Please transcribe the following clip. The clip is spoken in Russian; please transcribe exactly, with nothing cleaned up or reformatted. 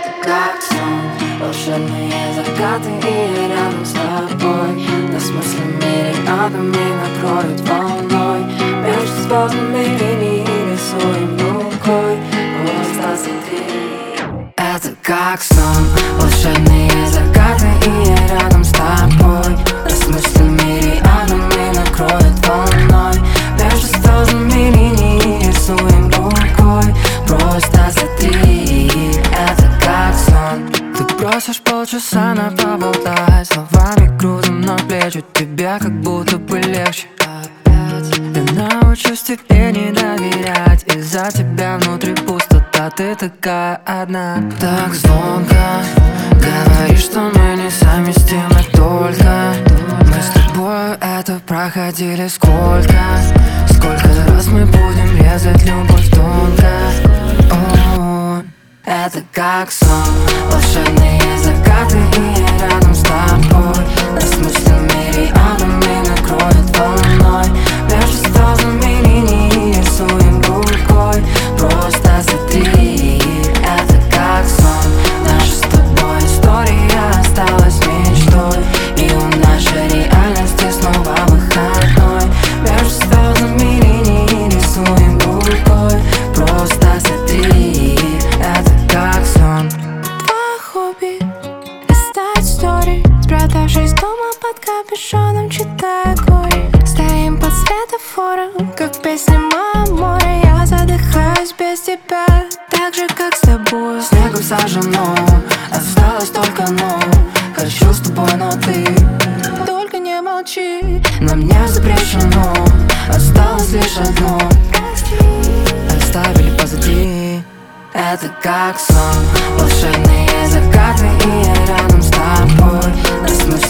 Это как сон, волшебные закаты, и я рядом с тобой. Нас мысли мириадами накроют волной. Между звездными линиями рисуем рукой. Просто смотри. Это как сон, волшебные закаты, и я рядом с тобой. Нас мысли мириадами накроют волной. Между звездными линиями рисуем рукой. Просто смотри. Это как сон. Ты просишь полчаса на поболтать, словами грузом на плечи, тебе как будто бы легче. Я научусь тебе не доверять, из-за тебя внутри пустота. Ты такая одна, так звонко говоришь, что мы несовместимы только. Мы с тобой это проходили сколько. Сколько раз мы будем резать любовь тонко. О, это как сон, волшебные закаты, и я рядом с тобой. Нас мысли мириадами накроют волной. Между звездными линиями рисуем рукой. Просто смотри. Это как сон, наша с тобой история осталась мечтой. И у нашей реальности снова выходной. Между звездными линиями рисуем рукой. Просто смотри. Это как сон. Твое хобби — листать стори, спрятавшись дома под капюшоном, читая горе. Стоим под светофором, как в песне «Мое море». Я задыхаюсь без тебя, так же, как с тобой. Снегом сожжено, осталось только но. Хочу с тобой, но ты Только не молчи, нам не запрещено. Осталось лишь одно, оставили позади. Это как сон, волшебные закаты, и я рядом с тобой. Нас